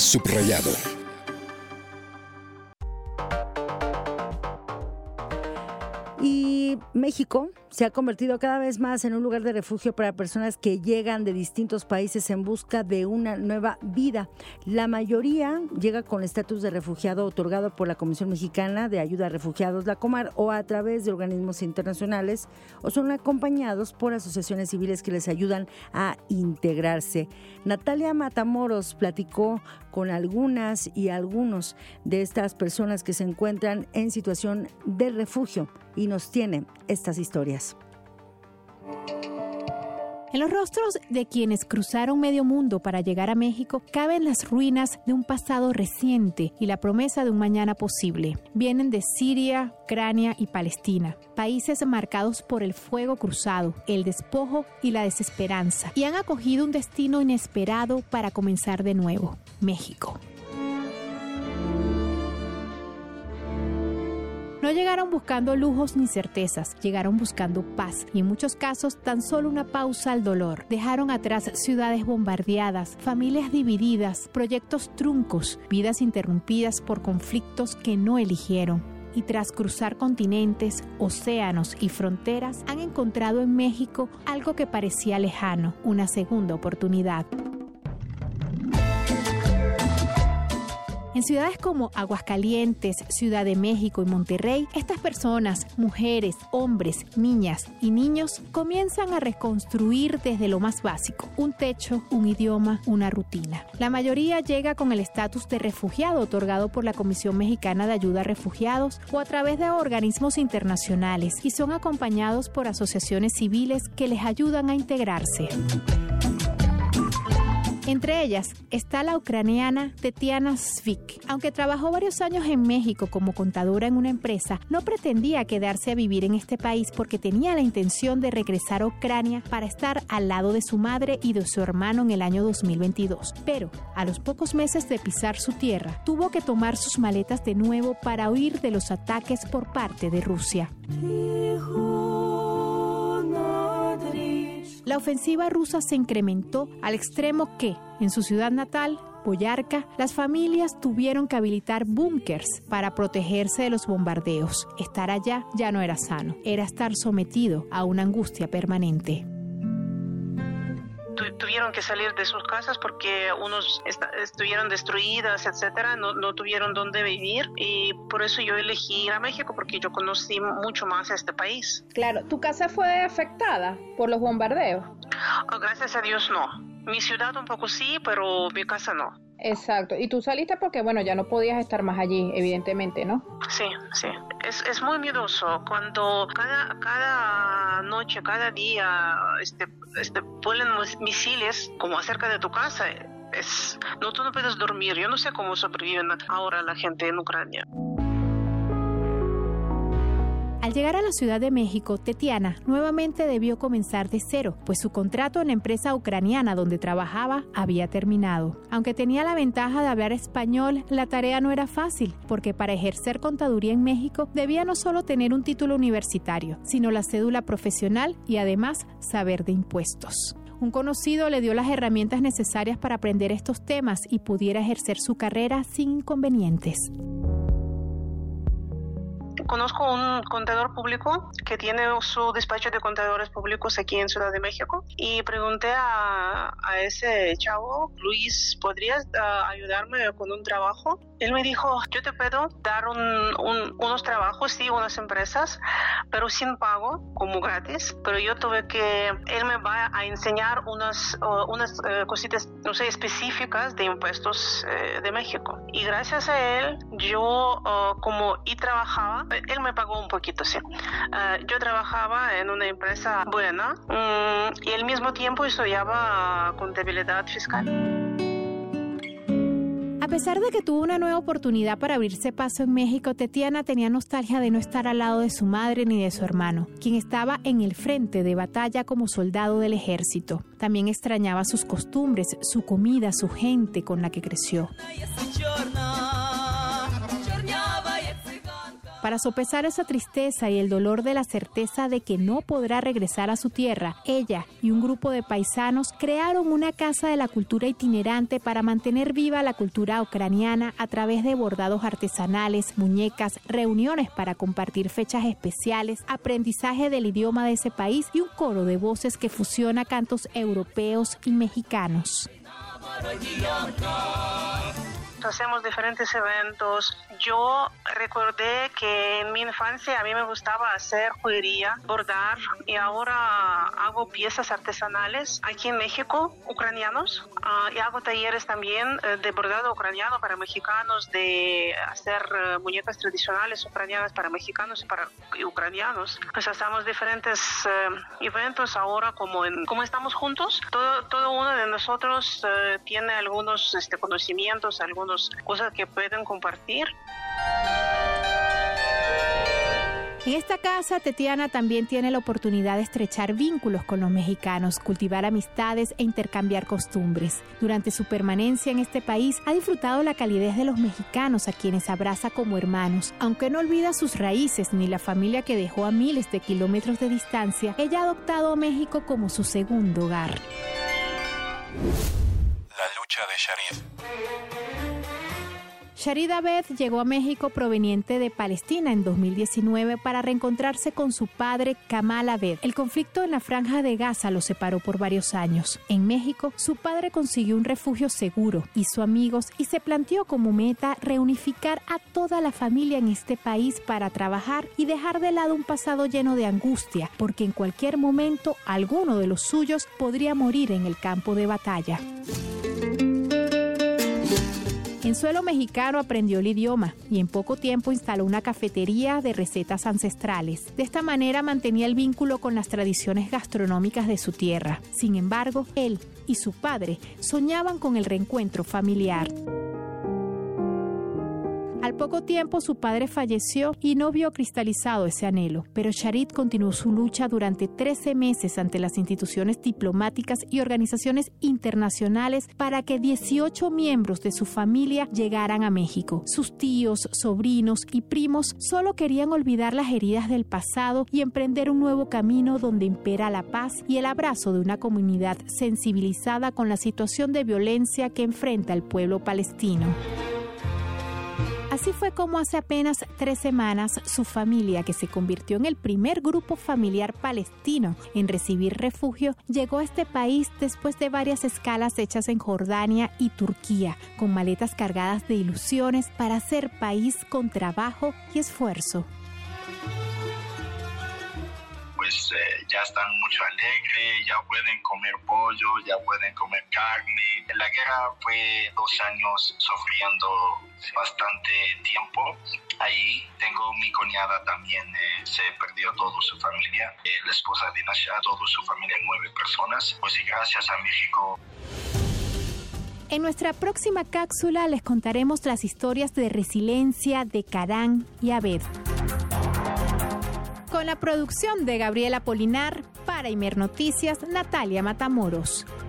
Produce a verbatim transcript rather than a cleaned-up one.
Subrayado. Y México se ha convertido cada vez más en un lugar de refugio para personas que llegan de distintos países en busca de una nueva vida. La mayoría llega con estatus de refugiado otorgado por la Comisión Mexicana de Ayuda a Refugiados, la Comar, o a través de organismos internacionales, o son acompañados por asociaciones civiles que les ayudan a integrarse. Natalia Matamoros platicó con algunas y algunos de estas personas que se encuentran en situación de refugio y nos tiene estas historias. En los rostros de quienes cruzaron medio mundo para llegar a México caben las ruinas de un pasado reciente y la promesa de un mañana posible. Vienen de Siria, Ucrania y Palestina, países marcados por el fuego cruzado, el despojo y la desesperanza, y han acogido un destino inesperado para comenzar de nuevo: México. No llegaron buscando lujos ni certezas, llegaron buscando paz y en muchos casos tan solo una pausa al dolor. Dejaron atrás ciudades bombardeadas, familias divididas, proyectos truncos, vidas interrumpidas por conflictos que no eligieron. Y tras cruzar continentes, océanos y fronteras, han encontrado en México algo que parecía lejano, una segunda oportunidad. En ciudades como Aguascalientes, Ciudad de México y Monterrey, estas personas, mujeres, hombres, niñas y niños, comienzan a reconstruir desde lo más básico: un techo, un idioma, una rutina. La mayoría llega con el estatus de refugiado otorgado por la Comisión Mexicana de Ayuda a Refugiados o a través de organismos internacionales y son acompañados por asociaciones civiles que les ayudan a integrarse. Entre ellas está la ucraniana Tetiana Svik. Aunque trabajó varios años en México como contadora en una empresa, no pretendía quedarse a vivir en este país porque tenía la intención de regresar a Ucrania para estar al lado de su madre y de su hermano en el año dos mil veintidós. Pero a los pocos meses de pisar su tierra, tuvo que tomar sus maletas de nuevo para huir de los ataques por parte de Rusia. La ofensiva rusa se incrementó al extremo que, en su ciudad natal, Boyarca, las familias tuvieron que habilitar búnkers para protegerse de los bombardeos. Estar allá ya no era sano, era estar sometido a una angustia permanente. Tuvieron que salir de sus casas porque unos est- estuvieron destruidas, etcétera, no, no tuvieron dónde vivir, y por eso yo elegí ir a México, porque yo conocí mucho más a este país. Claro, ¿tu casa fue afectada por los bombardeos? Oh, gracias a Dios no. Mi ciudad un poco sí, pero mi casa no. Exacto, y tú saliste porque, bueno, ya no podías estar más allí, evidentemente, ¿no? Sí, sí. Es, es muy miedoso cuando cada, cada noche, cada día, este, este, vuelan misiles como cerca de tu casa. Es, no, tú no puedes dormir. Yo no sé cómo sobreviven ahora la gente en Ucrania. Al llegar a la Ciudad de México, Tetiana nuevamente debió comenzar de cero, pues su contrato en la empresa ucraniana donde trabajaba había terminado. Aunque tenía la ventaja de hablar español, la tarea no era fácil, porque para ejercer contaduría en México debía no solo tener un título universitario, sino la cédula profesional y además saber de impuestos. Un conocido le dio las herramientas necesarias para aprender estos temas y pudiera ejercer su carrera sin inconvenientes. Conozco un contador público que tiene su despacho de contadores públicos aquí en Ciudad de México, y pregunté a, a ese chavo: Luis, ¿podrías uh, ayudarme con un trabajo? Él me dijo: yo te puedo dar un, un, unos trabajos, sí, unas empresas, pero sin pago, como gratis, pero yo tuve que, él me va a enseñar unas, uh, unas uh, cositas, no sé, específicas de impuestos uh, de México. Y gracias a él, yo uh, como y trabajaba, él me pagó un poquito, sí. Uh, yo trabajaba en una empresa buena um, y al mismo tiempo estudiaba contabilidad fiscal. A pesar de que tuvo una nueva oportunidad para abrirse paso en México, Tetiana tenía nostalgia de no estar al lado de su madre ni de su hermano, quien estaba en el frente de batalla como soldado del ejército. También extrañaba sus costumbres, su comida, su gente con la que creció. Para sopesar esa tristeza y el dolor de la certeza de que no podrá regresar a su tierra, ella y un grupo de paisanos crearon una casa de la cultura itinerante para mantener viva la cultura ucraniana a través de bordados artesanales, muñecas, reuniones para compartir fechas especiales, aprendizaje del idioma de ese país y un coro de voces que fusiona cantos europeos y mexicanos. Hacemos diferentes eventos. Yo recordé que en mi infancia a mí me gustaba hacer joyería, bordar, y ahora hago piezas artesanales aquí en México, ucranianos, uh, y hago talleres también uh, de bordado ucraniano para mexicanos, de hacer uh, muñecas tradicionales ucranianas para mexicanos y para y ucranianos. Pues hacemos diferentes uh, eventos ahora, como, en, como estamos juntos, todo, todo uno de nosotros uh, tiene algunos este, conocimientos, algunos cosas que pueden compartir. En esta casa, Tetiana también tiene la oportunidad de estrechar vínculos con los mexicanos, cultivar amistades e intercambiar costumbres. Durante su permanencia en este país, ha disfrutado la calidez de los mexicanos, a quienes abraza como hermanos. Aunque no olvida sus raíces ni la familia que dejó a miles de kilómetros de distancia, ella ha adoptado a México como su segundo hogar. La lucha de Sharid. Sharid Abed llegó a México proveniente de Palestina en dos mil diecinueve para reencontrarse con su padre Kamal Abed. El conflicto en la Franja de Gaza lo separó por varios años. En México, su padre consiguió un refugio seguro, hizo amigos y se planteó como meta reunificar a toda la familia en este país para trabajar y dejar de lado un pasado lleno de angustia, porque en cualquier momento alguno de los suyos podría morir en el campo de batalla. En suelo mexicano aprendió el idioma y en poco tiempo instaló una cafetería de recetas ancestrales. De esta manera mantenía el vínculo con las tradiciones gastronómicas de su tierra. Sin embargo, él y su padre soñaban con el reencuentro familiar. Al poco tiempo su padre falleció y no vio cristalizado ese anhelo, pero Sharid continuó su lucha durante trece meses ante las instituciones diplomáticas y organizaciones internacionales para que dieciocho miembros de su familia llegaran a México. Sus tíos, sobrinos y primos solo querían olvidar las heridas del pasado y emprender un nuevo camino donde impera la paz y el abrazo de una comunidad sensibilizada con la situación de violencia que enfrenta el pueblo palestino. Así fue como hace apenas tres semanas su familia, que se convirtió en el primer grupo familiar palestino en recibir refugio, llegó a este país después de varias escalas hechas en Jordania y Turquía, con maletas cargadas de ilusiones para hacer país con trabajo y esfuerzo. Pues eh, ya están mucho alegres, ya pueden comer pollo, ya pueden comer carne. La guerra fue dos años sufriendo bastante tiempo. Ahí tengo mi cuñada también, eh, se perdió toda su familia, eh, la esposa de Nasha, toda su familia, nueve personas. Pues gracias a México. En nuestra próxima cápsula les contaremos las historias de resiliencia de Karan y Abed. Con la producción de Gabriela Polinar, para Imer Noticias, Natalia Matamoros.